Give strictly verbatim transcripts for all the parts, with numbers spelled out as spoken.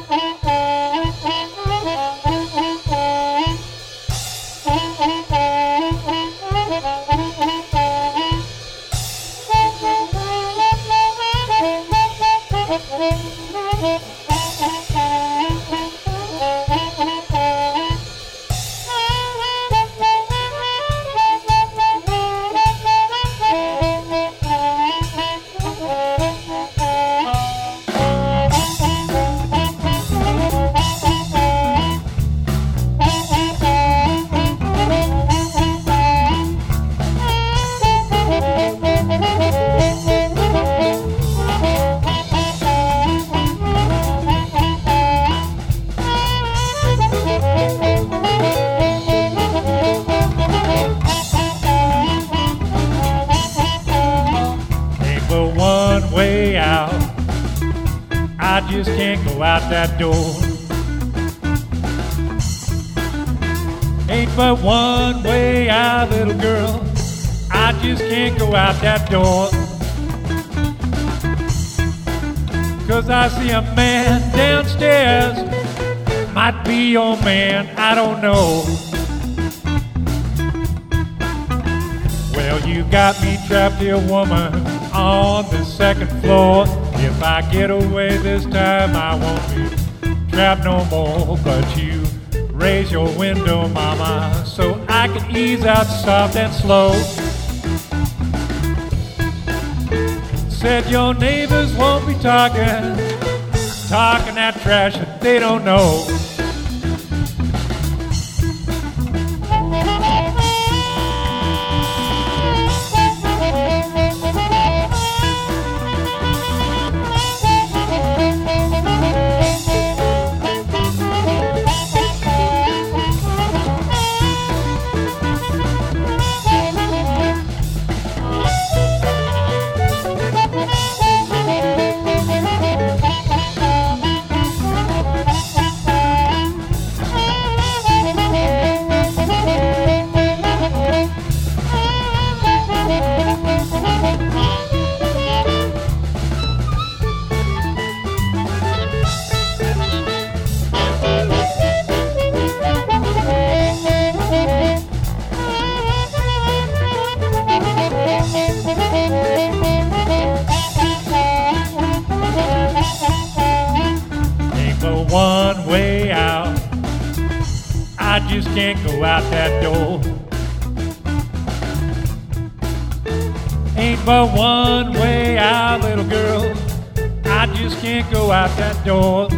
Way out, I just can't go out that door. Ain't but one way out, little girl, I just can't go out that door. Cause I see a man downstairs, might be your man, I don't know. Well, you got me trapped here, woman, on the second floor. If I get away this time, I won't be trapped no more. But you raise your window, mama, so I can ease out soft and slow. Said your neighbors won't be talking, talking that trash that they don't know. One way out, I just can't go out that door. Ain't but one way out, little girl, I just can't go out that door.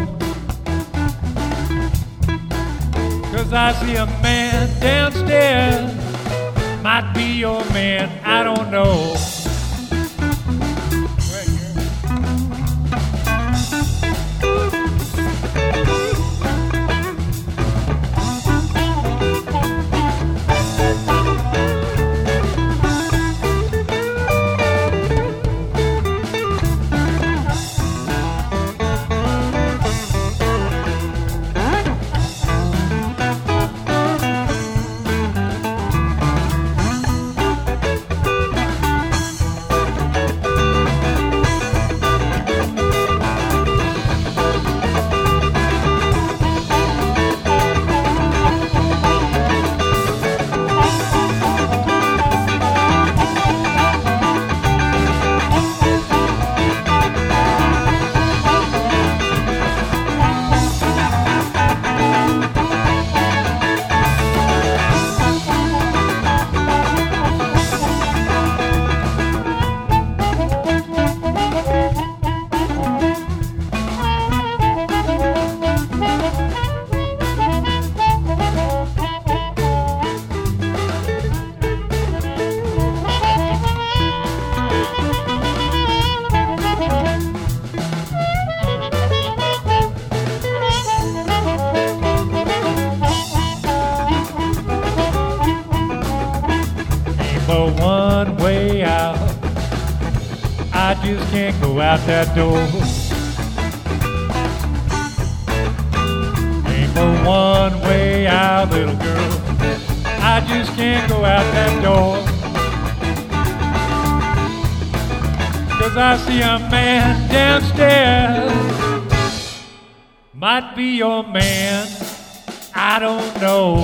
Cause I see a man downstairs, might be your man, I don't know. But one way out, I just can't go out that door. Ain't but one way out, little girl, I just can't go out that door. Cause I see a man downstairs, might be your man, I don't know.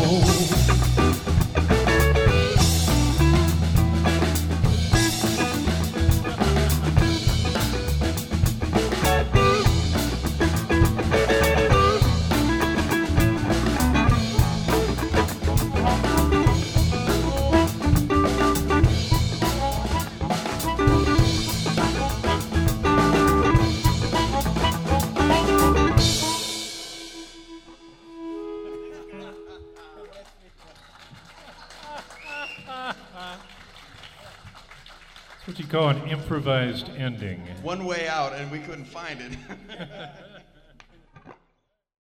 What you call an improvised ending. One way out, and we couldn't find it.